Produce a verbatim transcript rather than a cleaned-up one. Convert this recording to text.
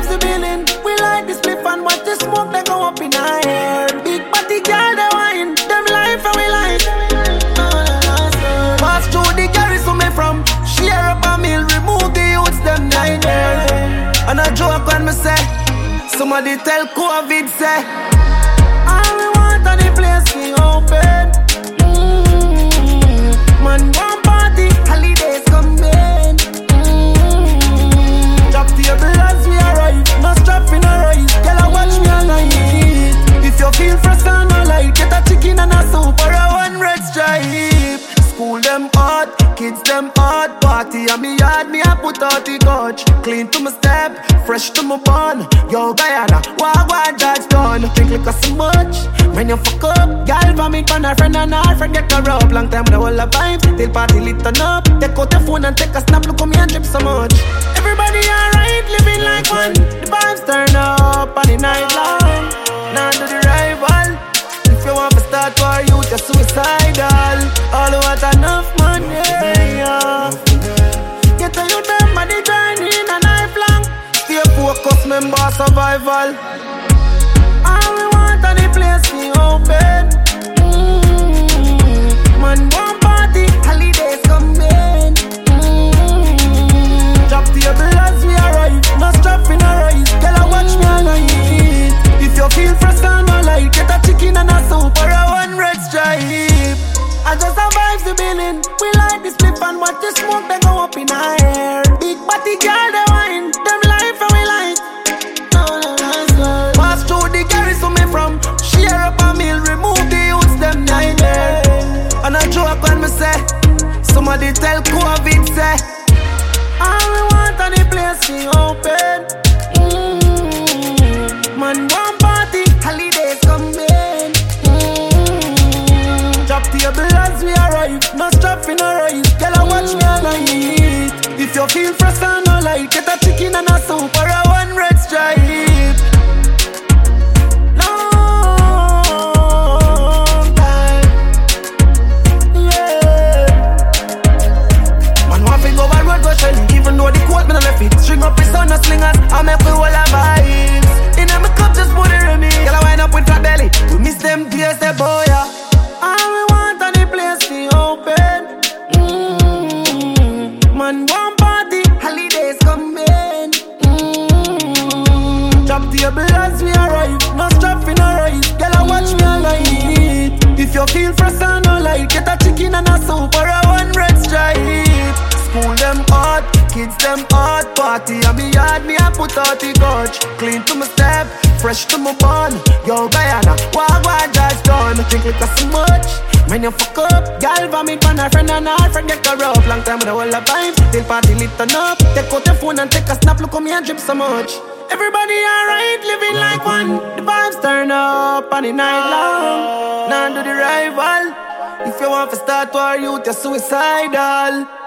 vibes we building. We light the spliff and watch the smoke they go up in our air. Big body girl they wine, them life and we life. Pass through the carries to me from. Share up a meal, remove the youths them nightmare. And I joke when me say, somebody tell COVID say, all we want on the place we open. Mm-hmm. Man one party, holidays coming. Mm-hmm. Drop table as we arrive, no strap in a rise. Girl I watch me all night. If you feel fresh and no light, get a chicken and a soup or a one red stripe. School them hard, kids them hard. Party on me yard, me I put out the coach. Clean to my step, fresh to my bun. Yo Guyana, wah wah judge done. Drink liquor so much, when you fuck up. Girl vomit on her friend and her friend get corrupt. Long time the whole of vibes, till party lit on up. Take out the phone and take a snap, look at me and drip so much. Everybody alright, living like one. The vibes turn up on the night long. Now do the rival. If you want to start war, you just suicidal. All who want enough money, yeah. Get a youth them on the journey in a knife long. Stay focused, member survival. All we want on the place we open. Mm-hmm. Man one party, holidays coming. Mm-hmm. Drop table as we arrive, no strap in a rise. Girl I watch me all night. If you feel fresh and no light, get a chicken and a soup or a one red stripe. I just survive the building. We light the spliff and watch the smoke they go up in our air. Big body girl they wine, them life and we light. No, no, no, no. Pass through the carries to me from. Share up a meal, remove the youths them nightmare. And I joke when me say, somebody tell COVID say, all we want on the place we open. Mm-hmm. Man one party, holidays coming. Mm-hmm. Drop table as we arrive, no strap in a rise. Girl I watch me all night. If you feel fresh and no light, get a chicken and a soup or a one red stripe. Long time, yeah. Man want to go a road go shelling, even though the coat me no left it. String up his son no slingers, I make we all a vibes. In a me cup just put it in me. Girl I wind up with flat belly, we miss them tears, that boy yeah. All we want on the place we open. Mm-hmm. Man one party, holidays coming. Mm-hmm. Drop table as we arrive, no strap in a rise. Girl I watch me all night. If you feel fresh and no light, get a chicken and a soup or a one red stripe. School them hard, kids them hard. Party on me yard, me I put out the coach. Clean to my step, fresh to my bun. Yo Guyana, wah wah judge done. Drink liquor so much, when you fuck up. Girl vomit on her friend and her friend get corrupt. Long time with the whole of vibes, till party lit on up. Take out the phone and take a snap, look at me and drip so much. Everybody alright, living like one. The vibes turn up on the night long. Now do the rival. If you want to start war, you just suicidal.